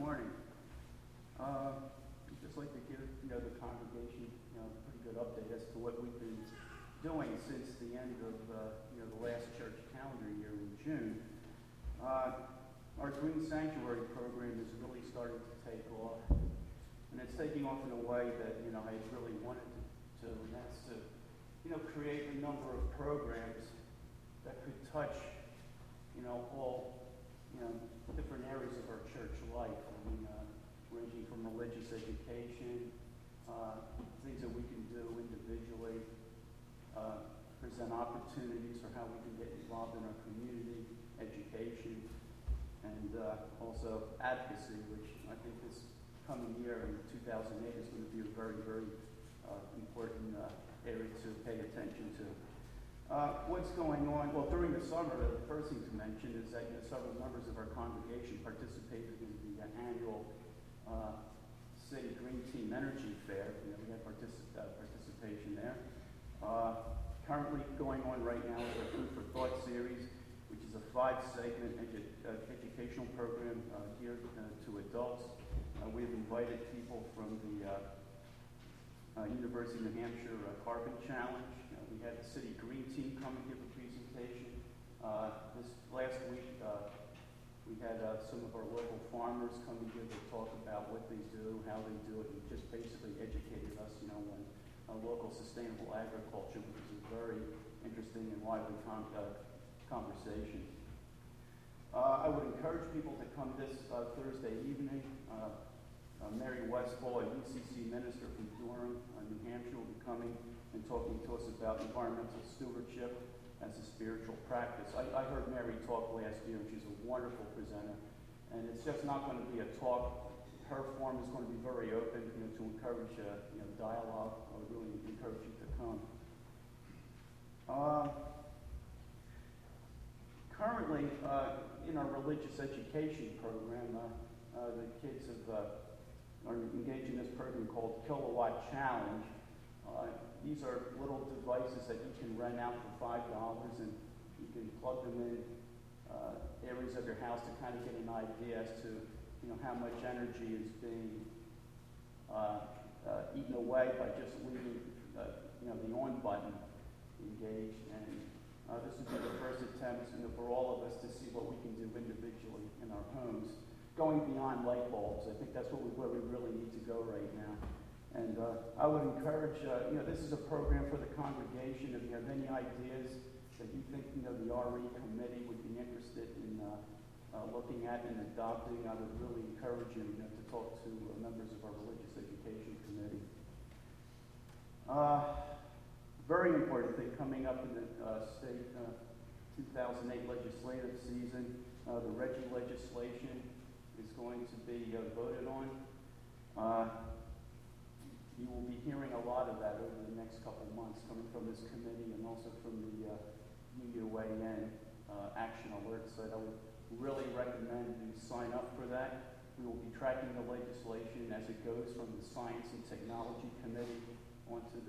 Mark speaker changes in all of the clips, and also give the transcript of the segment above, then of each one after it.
Speaker 1: morning. I'd just like to give the congregation a pretty good update as to what we've been doing since the end of the last church calendar year in June. Our Green Sanctuary program is really starting to take off, and it's taking off in a way that I really wanted to, and that's to create a number of programs that could touch all different areas of our church life. Ranging from religious education, things that we can do individually, present opportunities for how we can get involved in our community, education, and also advocacy, which I think this coming year in 2008 is going to be a very, very important area to pay attention to. What's going on? Well, during the summer, the first thing to mention is that several members of our congregation participated in the annual City Green Team Energy Fair. We had participation there. Currently going on right now is our Food for Thought series, which is a 5-segment educational program geared to adults. We've invited people from the University of New Hampshire Carbon Challenge. We had the City Green Team come and give a presentation. This last week, we had some of our local farmers come and give a talk about what they do, how they do it, and just basically educated us, on local sustainable agriculture, which is a very interesting and lively conversation. I would encourage people to come this Thursday evening. Mary Westfall, a UCC minister from Durham, New Hampshire, will be coming and talking to us about environmental stewardship as a spiritual practice. I heard Mary talk last year, and she's a wonderful presenter. And it's just not going to be a talk. Her form is going to be very open, to encourage dialogue. I would really encourage you to come. Currently, in our religious education program, the kids are engaged in this program called Kilowatt Challenge. These are little devices that you can rent out for $5, and you can plug them in areas of your house to kind of get an idea as to how much energy is being eaten away by just leaving the on button engaged. And this would be the first attempt for all of us to see what we can do individually in our homes, going beyond light bulbs. I think that's where we really need to go right now. And I would encourage, this is a program for the congregation. If you have any ideas that you think, the RE committee would be interested in looking at and adopting, I would really encourage you, to talk to members of our religious education committee. Very important thing coming up in the state 2008 legislative season, the RGGI legislation is going to be voted on. You will be hearing a lot of that over the next couple months coming from this committee and also from the UUAN Action Alert site. I would really recommend you sign up for that. We will be tracking the legislation as it goes from the Science and Technology Committee onto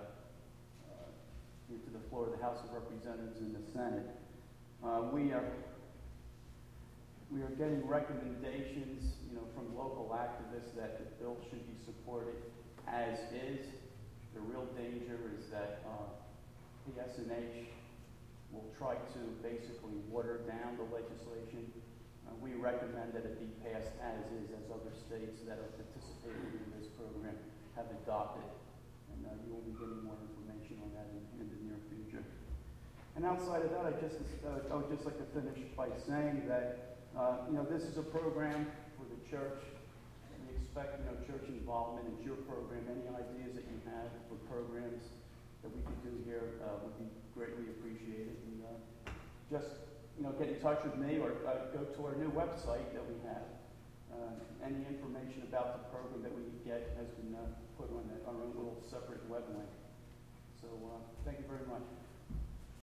Speaker 1: into the floor of the House of Representatives and the Senate. We are getting recommendations, from local activists that the bill should be supported as is. The real danger is that PSNH will try to basically water down the legislation. We recommend that it be passed as is, as other states that are participating in this program have adopted. And you will be getting more information on that in the near future. And outside of that, I would just like to finish by saying that this is a program for the church. We expect church involvement. It's your program. Any ideas that you have for programs that we could do here would be greatly appreciated. And just get in touch with me or go to our new website that we have. Any information about the program that we get has been put on our own little separate web link. So thank you very much.